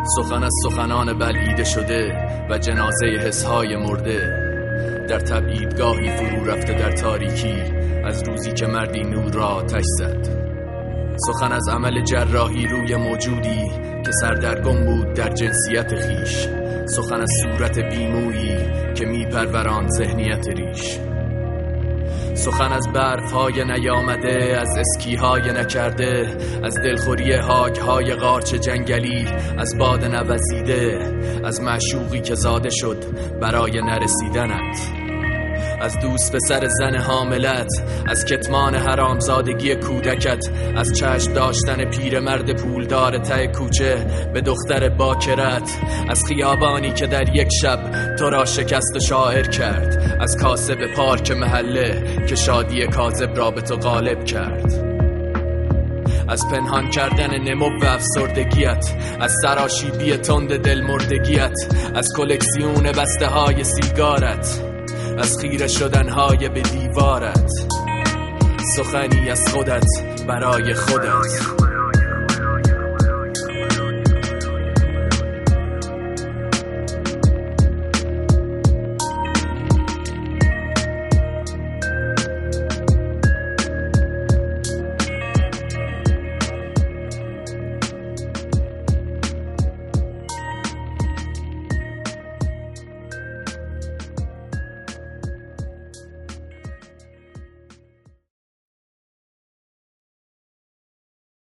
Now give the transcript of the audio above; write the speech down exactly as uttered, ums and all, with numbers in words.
سخن از سخنان بلعیده شده و جنازه حسهای مرده، در تبعیدگاهی فرو رفته در تاریکی، از روزی که مردی نور را آتش زد. سخن از عمل جراحی روی موجودی که سردرگم بود در جنسیت خیش. سخن از صورت بیمویی که میپروران ذهنیت ریش. سخن از برفهای نیامده، از اسکیهای نکرده، از دلخوری هاگهای قارچ جنگلی، از باد نوزیده، از معشوقی که زاده شد برای نرسیدنت، از دوست پسر زن حاملت، از کتمان حرامزادگی کودکت، از چشم داشتن پیرمرد پولدار ته کوچه به دختر باکرت، از خیابانی که در یک شب تو را شکست و شاعر کرد، از کاسب پارک محله که شادی کاذب را به تو غالب کرد، از پنهان کردن نمو و افسردگیت، از سراشیبی تند دلمردگیت، از کلکسیون بسته های سیگارت، از خیره شدنهای به دیوارت. سخنی از خودت برای خودت.